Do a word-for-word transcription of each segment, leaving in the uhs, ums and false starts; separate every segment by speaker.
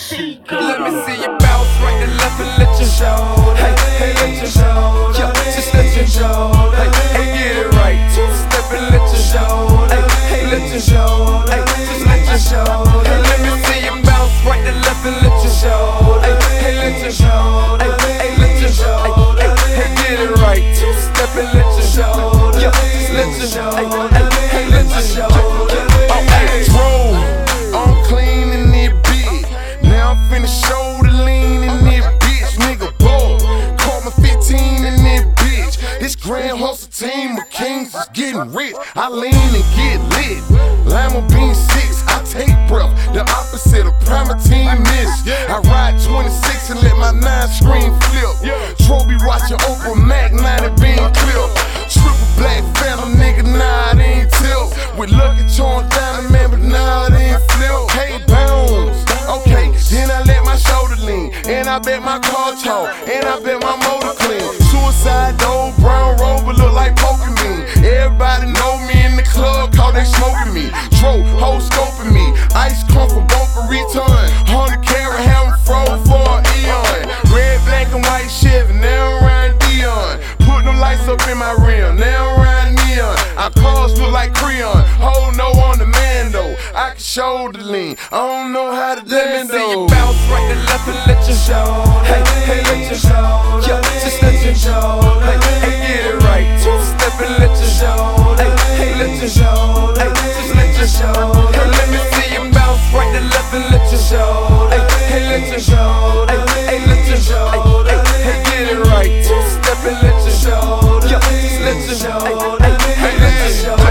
Speaker 1: Let me see you bounce right and left and let your shoulder. Hey, hey, let your shoulder. Yeah, just let your shoulder. Hey, hey, get it right. Two step and let your shoulder. Hey, hey, let your shoulder. Hey, just let your shoulder. Hey, let me see you bounce right and left and let your shoulder. Hey, hey, let your shoulder. Hey, hey, let your shoulder. Hey, hey, get it right. Two step and let your shoulder. Yeah, just let your shoulder. Hey, hey, let your shoulder.
Speaker 2: Oh, hey, roll. I'm clean in it, bitch. Now I'm finna show the lean in it, bitch. Nigga, ball. Call me fifteen in it, bitch. This grand hustle team of kings is getting rich. I lean and get lit. Lima bean six, I take breath. The opposite of Primatine miss. I ride twenty-six and let my nine screen flip. Trophy watching Oprah Mac, ninety bean clip. Triple black phantom, nigga, nah, it ain't tilt. With Lucky Charms diamond, man, but nah, it ain't flip. Hey, bounce. Okay, then I let my shoulder lean. And I bet my car talk. And I bet my motor clean. Suicide dope, brown rover, look like Pokemon. Everybody know me in the club, cause they smoking me. Tro, whole scoping me. Ice come for Boca Raton. Hundred carat, having froze for an eon. Red, black, and white Chevy, now I'm riding Dion. Put them lights up in my rim, now I'm riding neon. Our cars look like Creon. Hold no on the man though. I can shoulder lean. I don't know how to
Speaker 1: Let
Speaker 2: dance
Speaker 1: me see
Speaker 2: though.
Speaker 1: you bounce right and left and let your shoulder. Hey, hey, let your shoulder. Yeah, just let your shoulder. Hey, hey, get it right. Two step and let your shoulder. Hey, hey, let your shoulder. Hey, just let your shoulder. Hey, let me see you bounce right and left and let your shoulder. Hey, hey, let your shoulder. Hey, hey, let your shoulder. Hey, hey, get it right. Two step and let your shoulder. Yeah, just let your shoulder. Hey, hey, let your shoulder.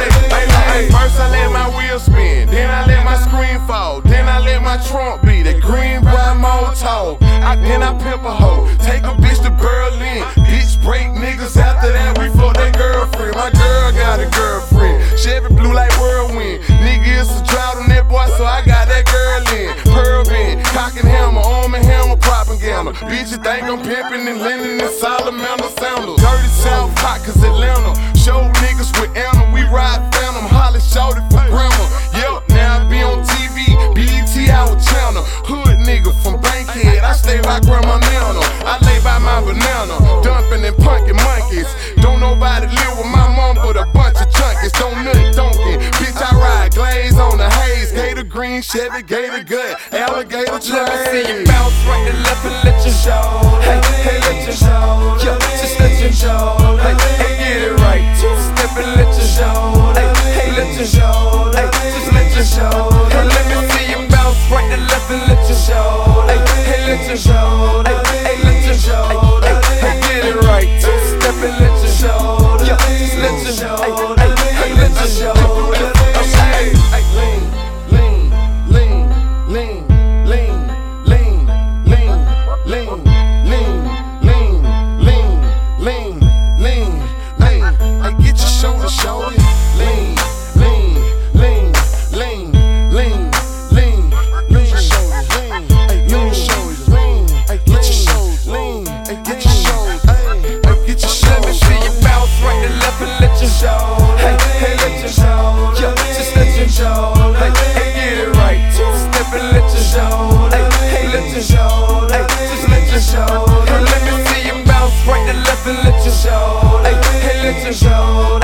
Speaker 2: First I let my wheel spin, then I let my screen fall, then I let my trunk be that green bright Molotov. I, then I pimp a hoe, take a bitch to Berlin. Bitch break niggas, after that we fuck that girlfriend. My girl got a girlfriend, Chevy blue like whirlwind. Nigga, it's a drought on that boy, so I got that girl in. Pearl band, cock and hammer, arm and hammer propaganda. Bitches think I'm pimping and lending and salamander sandals. Dirty South hot, cause Atlanta show niggas with Anna. We ride phantom, Holly shouted for grandma. Yep, now I be on T V, B E T our channel. Hood nigga from Bankhead, I stay by Grandma Nana. I lay by my banana, dumping and punkin' monkeys. Don't nobody live with my mom but a bunch of junkies. Don't nut donkey, bitch I ride glaze on the haze. Gator green, Chevy, gator gut, alligator train.
Speaker 1: Let me see you bounce right and left and let your shoulder. Hey, hey, let your shoulder. Yeah, just let your shoulder. Hey, hey, get it right. Two step and let your shoulder. Hey, hey, let your shoulder. Hey, just let your shoulder. Hey, let me see you bounce right and left and let your shoulder. Hey, hey, let your shoulder. Hey, hey, let your shoulder. Hey, hey, get it right. Two step and let your shoulder. Yeah, just let your shoulder. Hey, hey, let your shoulder.
Speaker 2: Hey, hey, lean, lean, lean, lean, lean, lean, lean, lean, lean, lean, lean, lean, lean, lean. Hey, get your shoulder, shoulder. Lean, lean, lean, lean, lean, lean, lean your shoulders, lean, hey, lean your shoulders, lean, hey, get your shoulders, lean, hey, get your shoulders, hey, hey, get your shoulders.
Speaker 1: Let me see you bounce right and left and let your shoulder. Hey, hey, let your shoulder. Yeah, just let your shoulder. Hey, hey, get it right. Two step and let your shoulder. Hey, hey, let your shoulder. Hey, just let your shoulder. Hey, let me see you bounce right and left and let your shoulder. Hey, hey, let your shoulder.